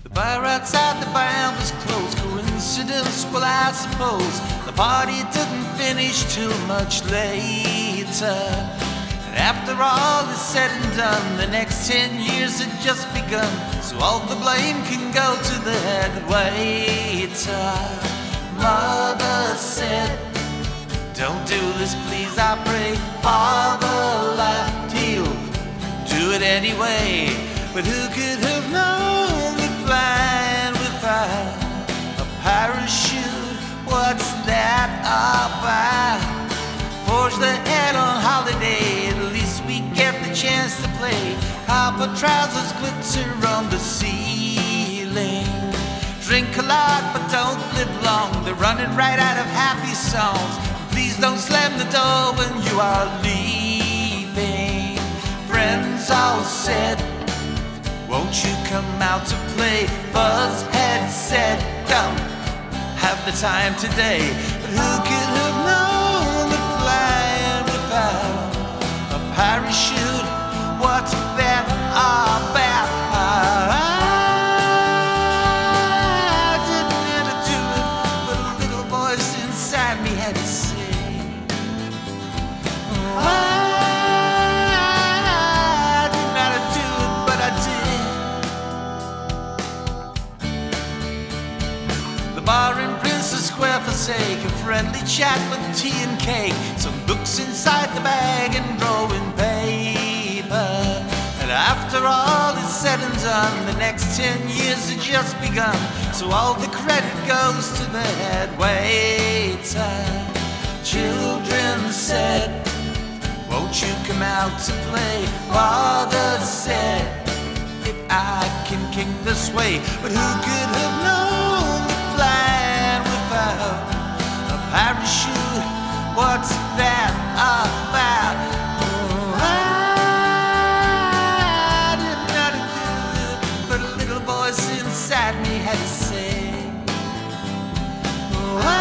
The bar outside the bar was closed. Coincidence, well, I suppose. The party didn't finish till much later. And after all is said and done, the next 10 years had just begun. So all the blame can go to the head waiter. Mother said, don't do this, please, I pray. Father laughed, he'll do it anyway. But who could have known that flying without a parachute? What's that about? Forge the head on holiday, at least we get the chance to play. Copper trousers glitter on the ceiling. Drink a lot but don't live long. They're running right out of happy songs. Please don't slam the door when you are leaving. Friends all said, won't you come out to play? Buzzhead said, don't have the time today. But who could have known that flying without a parachute? What's that about? I didn't mean to do it, but a little voice inside me had to say, I didn't know how to do it, but I did. The bar in Princess Square forsake, a friendly chat with tea and cake, some books inside the bag and drawing paper. And after all is said and done, the next 10 years had just begun. So all the credit goes to the head waiter. Children said, won't you come out to play? Father said, if I can kick this way. But who could have known that flying without a parachute? What's that about? Oh, I didn't know how to do it, but a little voice inside me had to say, oh, I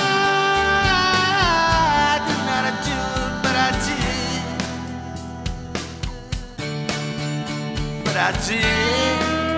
didn't know how to do it, but I did. But I did.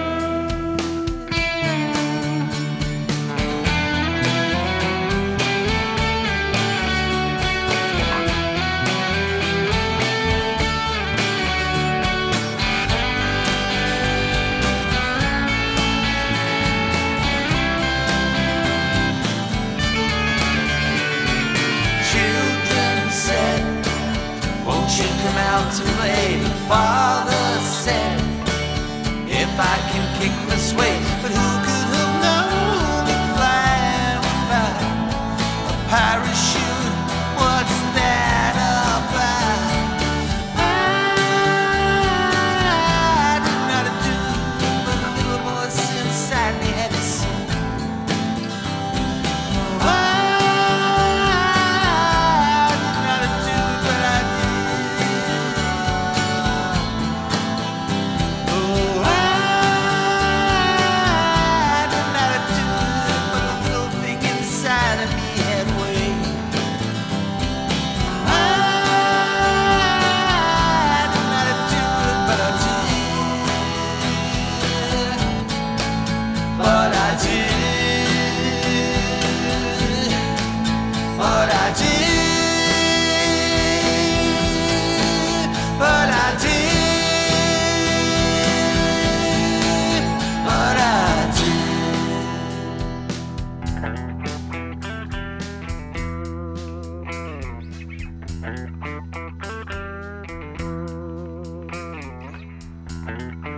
Won't you come out to play? The father said, if I can kick this way. But who could have known that flying without a parachute? What's that about? I didn't know how to do it, but a little voice inside me had to say, oh, Thank you.